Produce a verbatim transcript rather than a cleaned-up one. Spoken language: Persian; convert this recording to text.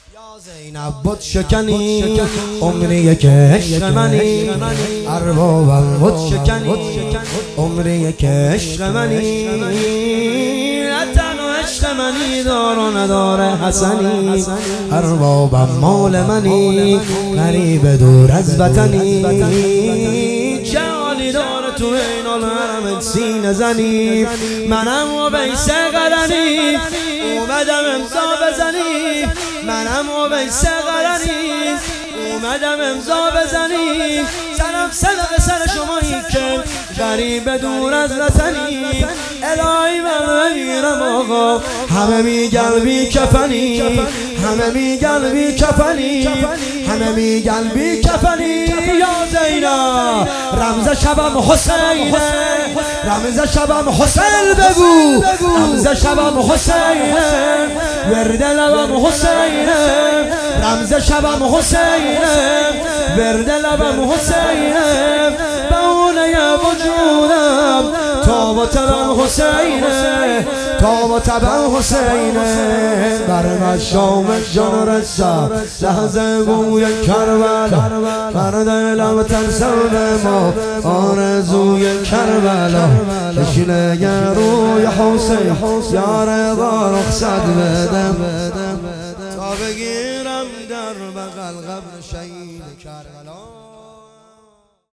زینب بود شکنی عمری که عشق منی اربابم بود شکنی عمری که عشق منی نتنو عشق منی دار و نداره حسنی اربابم مال منی غریب دور از وطنی جالی داره تو این الحرم سینه زنی منم و بیسه قرنی اومدم امضا بزنی منم و بیسه قرنی اومدم امضا بزنی سرم صدق سر شمایی که غریب دور از وطنی الهی من بمیرم آقا همه میگن بی کفنی همه میگن بی کفنی همه میگن بی کفنی یا زینا رمز شبم حسینه رمز شبم حسین بگو رمز شبم حسینه ورد لبم حسینه رمز شبم حسینه ورد لبم حسینه بونه وجودم تا و تبم حسینه تا و تبم حسینه بر مشام جان رسا لحظه بوی کربلا بر دلم ترسم ما آرزوی کربلا بشینه روی حسین یار با رخصت بدم تا بگیرم در بغل قبر شهید کربلا.